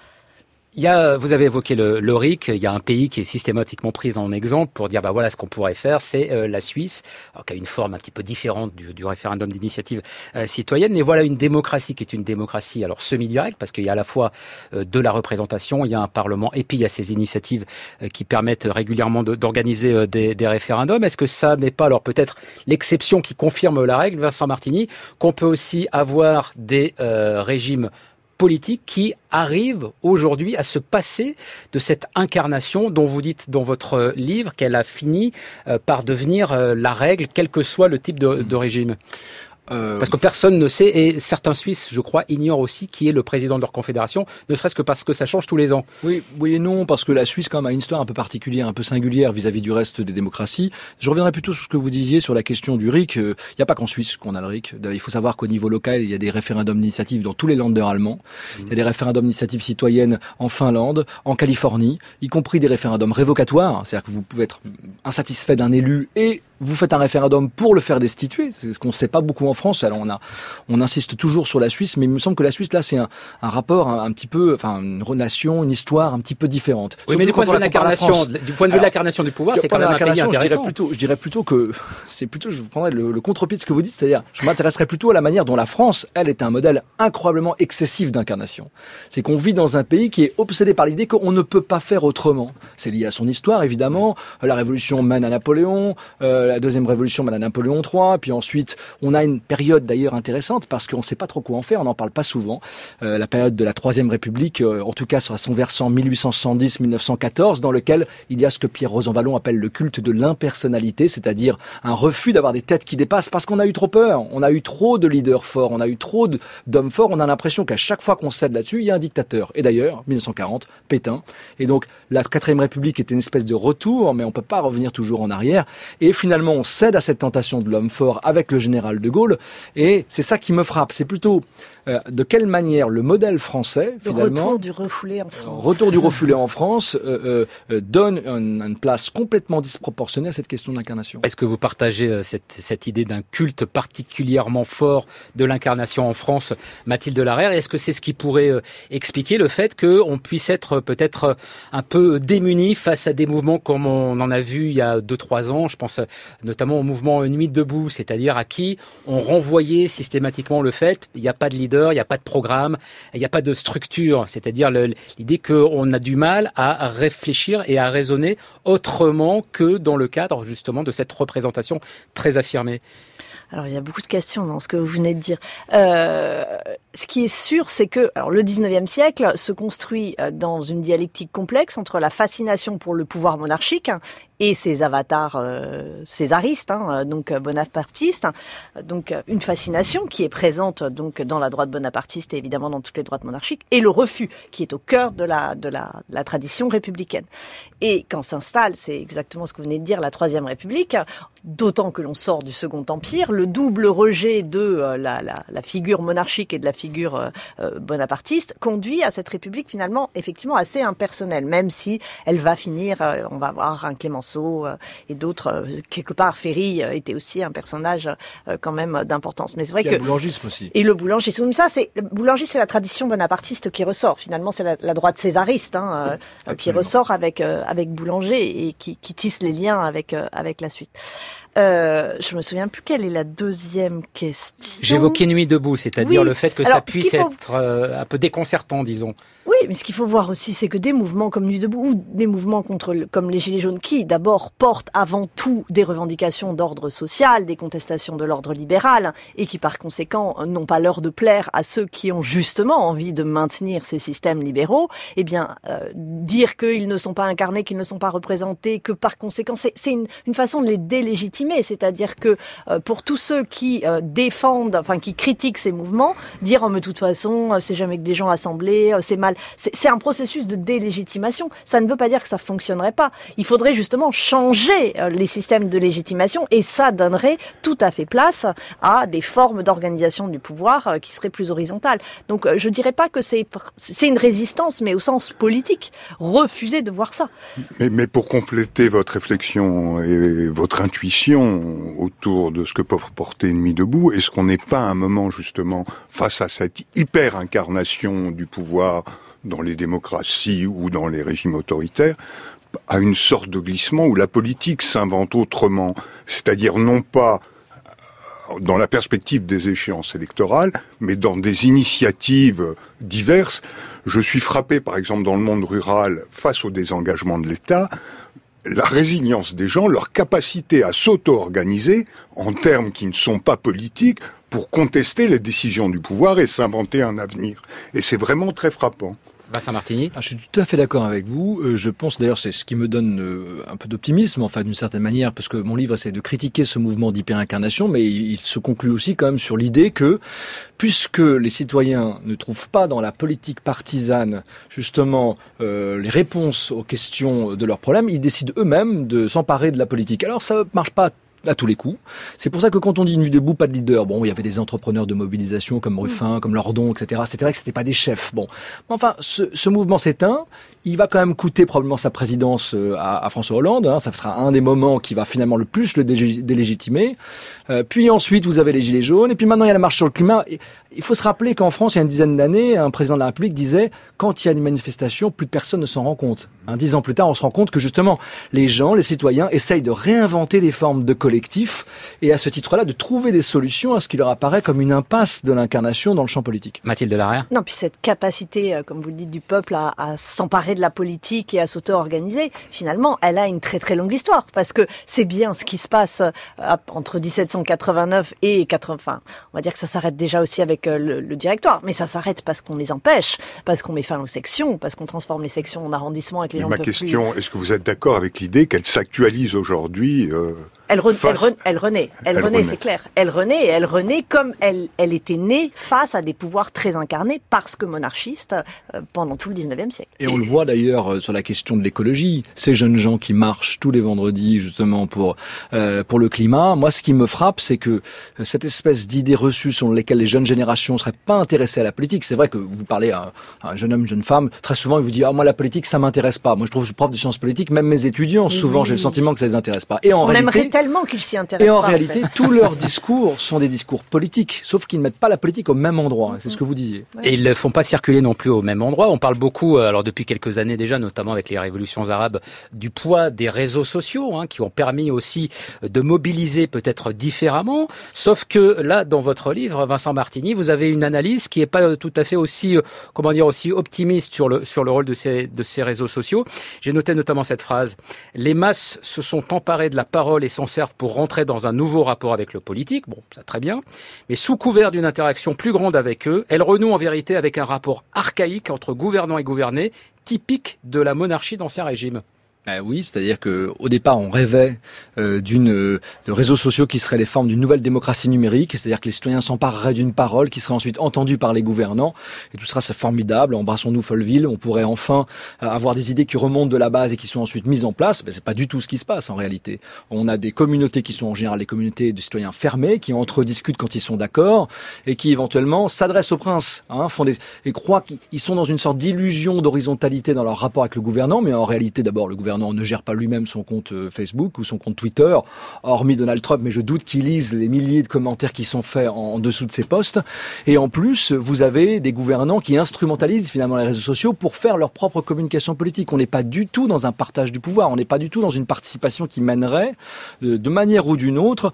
Il y a, vous avez évoqué le, le R I C, il y a un pays qui est systématiquement pris en exemple pour dire bah voilà ce qu'on pourrait faire, c'est euh, la Suisse, alors, qui a une forme un petit peu différente du, du référendum d'initiative euh, citoyenne, mais voilà une démocratie qui est une démocratie alors semi-directe parce qu'il y a à la fois euh, de la représentation, il y a un parlement et puis il y a ces initiatives euh, qui permettent régulièrement de, d'organiser euh, des, des référendums. Est-ce que ça n'est pas alors peut-être l'exception qui confirme la règle, Vincent Martini, qu'on peut aussi avoir des euh, régimes politique qui arrive aujourd'hui à se passer de cette incarnation dont vous dites dans votre livre qu'elle a fini par devenir la règle, quel que soit le type de, de régime? Euh... Parce que personne ne sait, et certains Suisses, je crois, ignorent aussi qui est le président de leur confédération, ne serait-ce que parce que ça change tous les ans. Oui, oui et non, parce que la Suisse, quand même, a une histoire un peu particulière, un peu singulière vis-à-vis du reste des démocraties. Je reviendrai plutôt sur ce que vous disiez sur la question du R I C. Il n'y a pas qu'en Suisse qu'on a le R I C. Il faut savoir qu'au niveau local, il y a des référendums d'initiative dans tous les Länder allemands. Mmh. Il y a des référendums d'initiative citoyenne en Finlande, en Californie, y compris des référendums révocatoires. C'est-à-dire que vous pouvez être insatisfait d'un élu et vous faites un référendum pour le faire destituer, c'est ce qu'on ne sait pas beaucoup en France. Alors on a, on insiste toujours sur la Suisse, mais il me semble que la Suisse là c'est un, un rapport un, un petit peu, enfin une relation, une histoire un petit peu différente. Oui, mais du point de vue de l'incarnation, du point de vue de l'incarnation du pouvoir, c'est quand même un pays intéressant. Je dirais plutôt, je dirais plutôt que c'est plutôt, je vous prendrais le, le contre-pied de ce que vous dites, c'est-à-dire, je m'intéresserais plutôt à la manière dont la France, elle, est un modèle incroyablement excessif d'incarnation. C'est qu'on vit dans un pays qui est obsédé par l'idée qu'on ne peut pas faire autrement. C'est lié à son histoire, évidemment. La Révolution mène à Napoléon, euh, la deuxième Révolution mène à Napoléon trois, puis ensuite, on a une période d'ailleurs intéressante parce qu'on ne sait pas trop quoi en faire, on n'en parle pas souvent. Euh, la période de la Troisième République, euh, en tout cas sur son versant mille huit cent soixante-dix à mille neuf cent quatorze, dans lequel il y a ce que Pierre Rosanvallon appelle le culte de l'impersonnalité, c'est-à-dire un refus d'avoir des têtes qui dépassent parce qu'on a eu trop peur, on a eu trop de leaders forts, on a eu trop d'hommes forts, on a l'impression qu'à chaque fois qu'on cède là-dessus, il y a un dictateur. Et d'ailleurs, mille neuf cent quarante, Pétain. Et donc, la Quatrième République était une espèce de retour, mais on peut pas revenir toujours en arrière. Et finalement, on cède à cette tentation de l'homme fort avec le général de Gaulle. Et c'est ça qui me frappe. C'est plutôt euh, de quelle manière le modèle français, le finalement... retour du refoulé en France. Retour du refoulé en France euh, euh, donne une, une place complètement disproportionnée à cette question de l'incarnation. Est-ce que vous partagez cette, cette idée d'un culte particulièrement fort de l'incarnation en France, Mathilde Larère? Est-ce que c'est ce qui pourrait euh, expliquer le fait qu'on puisse être peut-être un peu démuni face à des mouvements comme on en a vu il y a deux trois ans? Je pense notamment au mouvement Nuit debout, c'est-à-dire à qui on renvoyait systématiquement le fait il n'y a pas de leader, il n'y a pas de programme, il n'y a pas de structure, c'est-à-dire le, l'idée qu'on a du mal à réfléchir et à raisonner autrement que dans le cadre justement de cette représentation très affirmée. Alors, il y a beaucoup de questions dans ce que vous venez de dire. Euh, ce qui est sûr, c'est que alors, le dix-neuvième siècle se construit dans une dialectique complexe entre la fascination pour le pouvoir monarchique et ses avatars euh, césaristes, hein, donc bonapartistes. Donc, une fascination qui est présente donc dans la droite bonapartiste et évidemment dans toutes les droites monarchiques, et le refus qui est au cœur de la, de la, de la tradition républicaine. Et quand s'installe, c'est exactement ce que vous venez de dire, la Troisième République, d'autant que l'on sort du Second Empire, le double rejet de euh, la, la, la figure monarchique et de la figure euh, euh, bonapartiste conduit à cette République finalement effectivement assez impersonnelle, même si elle va finir, euh, on va voir un Clémenceau euh, et d'autres, euh, quelque part Ferry euh, était aussi un personnage euh, quand même d'importance. Mais c'est vrai que... le boulangisme aussi. Et le boulangisme, ça c'est, le boulangisme c'est la tradition bonapartiste qui ressort, finalement c'est la, la droite césariste hein, euh, qui ressort avec, euh, avec Boulanger et qui, qui tisse les liens avec, euh, avec la suite. Euh, je me souviens plus quelle est la deuxième question. J'évoquais Nuit debout, c'est-à-dire oui. le fait que Alors, ça puisse faut... être euh, un peu déconcertant, disons. Oui, mais ce qu'il faut voir aussi, c'est que des mouvements comme Nuit debout ou des mouvements contre le, comme les Gilets jaunes, qui d'abord portent avant tout des revendications d'ordre social, des contestations de l'ordre libéral, et qui par conséquent n'ont pas l'heure de plaire à ceux qui ont justement envie de maintenir ces systèmes libéraux, eh bien euh, dire qu'ils ne sont pas incarnés, qu'ils ne sont pas représentés, que par conséquent c'est, c'est une, une façon de les délégitimer, c'est-à-dire que euh, pour tous ceux qui euh, défendent, enfin qui critiquent ces mouvements, dire oh, mais de toute façon euh, c'est jamais que des gens assemblés, euh, c'est mal. C'est, c'est un processus de délégitimation. Ça ne veut pas dire que ça fonctionnerait pas. Il faudrait justement changer euh, les systèmes de légitimation et ça donnerait tout à fait place à des formes d'organisation du pouvoir euh, qui seraient plus horizontales. Donc euh, je dirais pas que c'est c'est une résistance, mais au sens politique. Refuser de voir ça. Mais, mais pour compléter votre réflexion et votre intuition autour de ce que peut porter Nuit debout, est-ce qu'on n'est pas à un moment justement face à cette hyper-incarnation du pouvoir dans les démocraties ou dans les régimes autoritaires, à une sorte de glissement où la politique s'invente autrement, c'est-à-dire non pas dans la perspective des échéances électorales, mais dans des initiatives diverses. Je suis frappé, par exemple, dans le monde rural, face au désengagement de l'État, la résilience des gens, leur capacité à s'auto-organiser en termes qui ne sont pas politiques pour contester les décisions du pouvoir et s'inventer un avenir. Et c'est vraiment très frappant. Vincent Martini. Ah, je suis tout à fait d'accord avec vous. Euh, je pense d'ailleurs c'est ce qui me donne euh, un peu d'optimisme, enfin d'une certaine manière, parce que mon livre essaie de critiquer ce mouvement d'hyperincarnation, mais il, il se conclut aussi quand même sur l'idée que, puisque les citoyens ne trouvent pas dans la politique partisane justement euh, les réponses aux questions de leurs problèmes, ils décident eux-mêmes de s'emparer de la politique. Alors ça marche pas à tous les coups. C'est pour ça que quand on dit nuit debout, pas de leader, bon, il y avait des entrepreneurs de mobilisation comme Ruffin, comme Lordon, et cetera. C'était vrai que c'était pas des chefs. Bon, mais enfin, ce, ce mouvement s'éteint. Il va quand même coûter probablement sa présidence à, à François Hollande. Hein. Ça sera un des moments qui va finalement le plus le dé- délégitimer. Euh, puis ensuite, vous avez les gilets jaunes. Et puis maintenant, il y a la marche sur le climat. Et il faut se rappeler qu'en France, il y a une dizaine d'années, un président de la République disait « Quand il y a une manifestation, plus personne ne s'en rend compte. Hein, » Dix ans plus tard, on se rend compte que justement, les gens, les citoyens, essayent de réinventer des formes de collectifs et à ce titre-là, de trouver des solutions à ce qui leur apparaît comme une impasse de l'incarnation dans le champ politique. Mathilde Delarrière. Non, puis cette capacité, comme vous le dites, du peuple à, à s'emparer de la politique et à s'auto-organiser, finalement, elle a une très très longue histoire, parce que c'est bien ce qui se passe euh, entre dix-sept cent quatre-vingt-neuf et quatre-vingts, enfin, on va dire que ça s'arrête déjà aussi avec euh, le, le directoire, mais ça s'arrête parce qu'on les empêche, parce qu'on met fin aux sections, parce qu'on transforme les sections en arrondissements et que les mais gens ma peuvent question, plus... est-ce que vous êtes d'accord avec l'idée qu'elle s'actualise aujourd'hui euh, Elle, re, face... elle, re, elle renaît, elle, elle renaît, renaît. C'est clair. Elle renaît et elle renaît comme elle, elle était née face à des pouvoirs très incarnés parce que monarchistes euh, pendant tout le dix-neuvième siècle. Et on le voit d'ailleurs sur la question de l'écologie. Ces jeunes gens qui marchent tous les vendredis justement pour euh, pour le climat. Moi, ce qui me frappe, c'est que euh, cette espèce d'idée reçue selon lesquelles les jeunes générations seraient pas intéressées à la politique. C'est vrai que vous parlez à, à un jeune homme, une jeune femme, très souvent il vous dit ah moi la politique ça m'intéresse pas. Moi je trouve que je suis prof de sciences politiques, même mes étudiants souvent oui. j'ai le sentiment que ça les intéresse pas. Et en on réalité, aimerait tellement qu'ils s'y intéressent. Et en pas, réalité, en fait. tous leurs discours sont des discours politiques, sauf qu'ils ne mettent pas la politique au même endroit. C'est ce que vous disiez. Et ils ne font pas circuler non plus au même endroit. On parle beaucoup, alors depuis quelques années déjà, notamment avec les révolutions arabes, du poids des réseaux sociaux, hein, qui ont permis aussi de mobiliser peut-être différemment. Sauf que là, dans votre livre, Vincent Martini, vous avez une analyse qui n'est pas tout à fait aussi, comment dire, aussi optimiste sur le sur le rôle de ces de ces réseaux sociaux. J'ai noté notamment cette phrase: les masses se sont emparées de la parole et s'en servent pour rentrer dans un nouveau rapport avec le politique. Bon, ça très bien. Mais sous couvert d'une interaction plus grande avec eux, elles renouent en vérité avec un rapport archaïque entre gouvernants et gouvernés, typique de la monarchie d'Ancien Régime. Euh, oui, c'est-à-dire que au départ, on rêvait euh, d'une euh, de réseaux sociaux qui seraient les formes d'une nouvelle démocratie numérique, c'est-à-dire que les citoyens s'empareraient d'une parole qui serait ensuite entendue par les gouvernants, et tout sera c'est formidable. Embrassons-nous Folleville, on pourrait enfin euh, avoir des idées qui remontent de la base et qui sont ensuite mises en place. Mais c'est pas du tout ce qui se passe en réalité. On a des communautés qui sont en général des communautés de citoyens fermés, qui entre eux discutent quand ils sont d'accord et qui éventuellement s'adressent au prince, hein, font des et croient qu'ils sont dans une sorte d'illusion d'horizontalité dans leur rapport avec le gouvernant, mais en réalité d'abord le gouvernant ne gère pas lui-même son compte Facebook ou son compte Twitter, hormis Donald Trump, mais je doute qu'il lise les milliers de commentaires qui sont faits en, en dessous de ses posts. Et en plus, vous avez des gouvernants qui instrumentalisent finalement les réseaux sociaux pour faire leur propre communication politique. On n'est pas du tout dans un partage du pouvoir, on n'est pas du tout dans une participation qui mènerait, de, de manière ou d'une autre,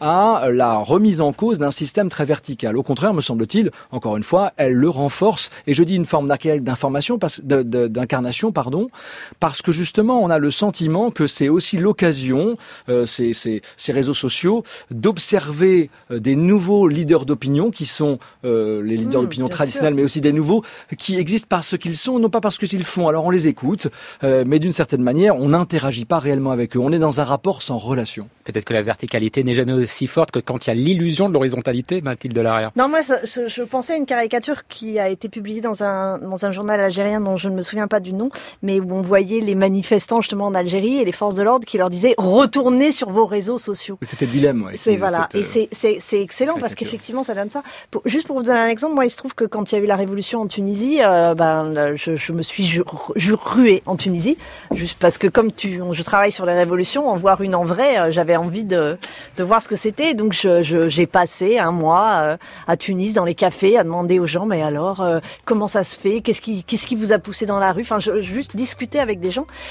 à la remise en cause d'un système très vertical. Au contraire, me semble-t-il, encore une fois, elle le renforce. Et je dis une forme d'information, de, de, d'incarnation, pardon, parce que justement, on a le sentiment que c'est aussi l'occasion, euh, ces, ces, ces réseaux sociaux, d'observer euh, des nouveaux leaders d'opinion qui sont euh, les leaders mmh, d'opinion traditionnels, sûr. Mais aussi des nouveaux qui existent parce qu'ils sont, non pas parce qu'ils font. Alors on les écoute, euh, mais d'une certaine manière, on n'interagit pas réellement avec eux. On est dans un rapport sans relation. Peut-être que la verticalité n'est jamais aussi forte que quand il y a l'illusion de l'horizontalité, Mathilde Delarrière. Non, moi, ça, je pensais à une caricature qui a été publiée dans un, dans un journal algérien dont je ne me souviens pas du nom, mais où on voyait les manifestants justement en Algérie et les forces de l'ordre qui leur disaient retournez sur vos réseaux sociaux. C'était dilemme, ouais. C'est voilà, cette, et c'est c'est c'est excellent parce qu'effectivement ça donne ça. Pour, juste pour vous donner un exemple, moi il se trouve que quand il y a eu la révolution en Tunisie, euh, ben je, je me suis je, je ruée en Tunisie, juste parce que comme tu, je travaille sur les révolutions, en voir une en vrai, euh, j'avais envie de de voir ce que c'était. Donc je, je j'ai passé un mois euh, à Tunis dans les cafés à demander aux gens mais alors euh, comment ça se fait, qu'est-ce qui qu'est-ce qui vous a poussé dans la rue, enfin je, juste discuter avec des gens et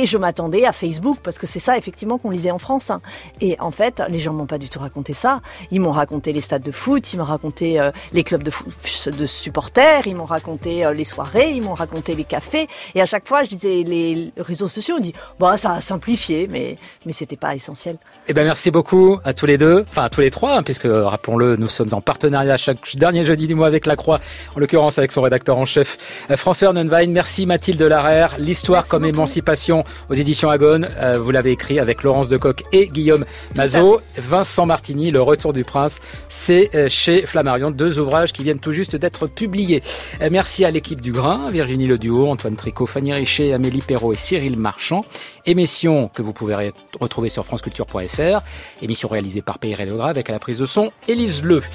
Et je m'attendais à Facebook, parce que c'est ça effectivement qu'on lisait en France. Hein. Et en fait, les gens m'ont pas du tout raconté ça. Ils m'ont raconté les stades de foot, ils m'ont raconté euh, les clubs de, fo- de supporters, ils m'ont raconté euh, les soirées, ils m'ont raconté les cafés. Et à chaque fois, je disais les réseaux sociaux, on dit bah ça a simplifié, mais mais c'était pas essentiel. Eh ben merci beaucoup à tous les deux, enfin à tous les trois, hein, puisque rappelons-le, nous sommes en partenariat chaque dernier jeudi du mois avec La Croix, en l'occurrence avec son rédacteur en chef euh, François Urnenwein. Merci Mathilde Larère. L'histoire merci comme beaucoup. Émancipation aux éditions Agone. Euh, vous l'avez écrit avec Laurence Decoq et Guillaume Mazot. Vincent Martini, Le Retour du Prince, c'est euh, chez Flammarion, deux ouvrages qui viennent tout juste d'être publiés. Euh, merci à l'équipe du Grain, Virginie Leduo, Antoine Tricot, Fanny Richer, Amélie Perrault et Cyril Marchand. Émission que vous pouvez retrouver sur franceculture point f r. Émission réalisée par Pierre Legrave avec à la prise de son Élise Leu.